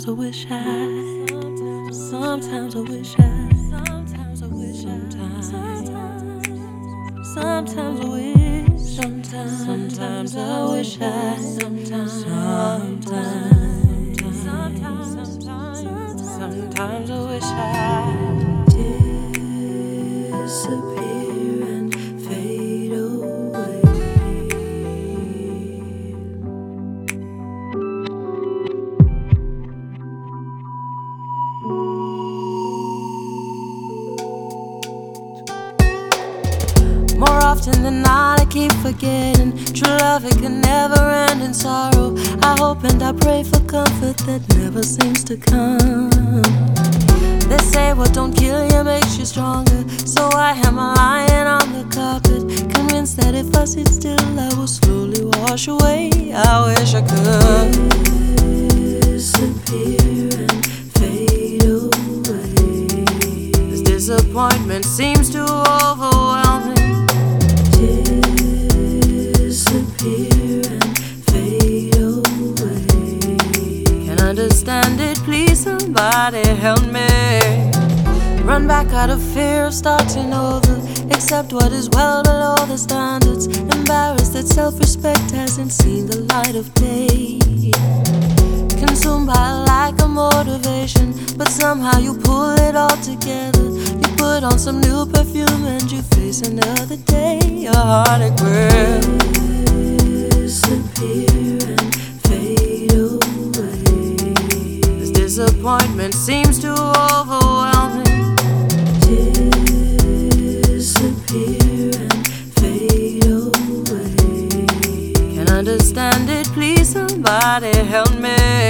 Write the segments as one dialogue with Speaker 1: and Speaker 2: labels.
Speaker 1: Sometimes I wish I. Sometimes I wish I. Sometimes I wish I. Sometimes I wish. Sometimes I wish I. Sometimes I wish I disappear and fade away. More often than not, I keep forgetting true love, it can never end in sorrow. I hope and I pray for comfort that never seems to come. They say what don't kill you makes you stronger, so I am lying on the carpet, convinced that if I sit still I will slowly wash away. I wish I could disappear and fade away. This disappointment seems to overwhelm me. Disappear and fade away. Can't understand it, please somebody help me. Run back out of fear of starting over, accept what is well below the standards, embarrassed that self-respect hasn't seen the light of day. Consumed by a lack of motivation, but somehow you pull it all together. You put on some new perfume and you face another day. Your heartache will disappear and fade away. This disappointment seems to overwhelm me. Disappear and fade away. Can't understand it, please somebody help me.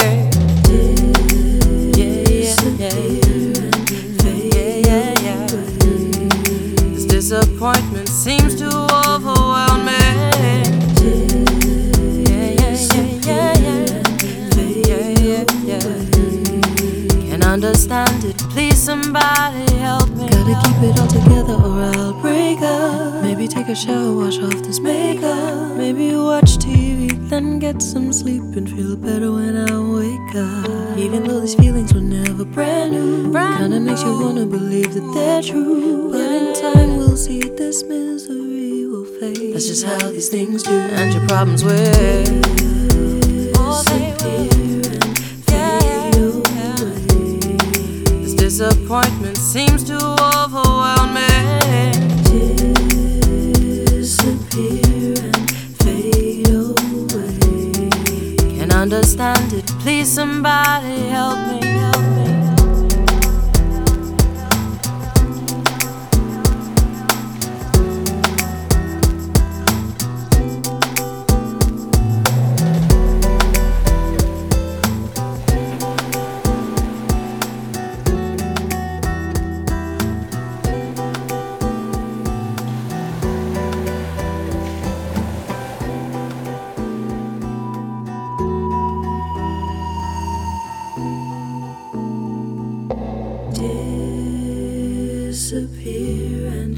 Speaker 1: This disappointment seems to overwhelm me. Can't understand it, please somebody help me. Gotta keep it all together or I'll break up. Maybe take a shower, wash off this makeup. Maybe watch TV, then get some sleep and feel better when I wake up. Even though these feelings were never brand new, kinda makes you wanna believe that they're true. But in time we'll see this misery will fade. That's just how these things do. And your problems will disappear and fade away. This disappointment seems to overwhelm me. Disappear and fade away. Can't understand it, please somebody help me. Disappear and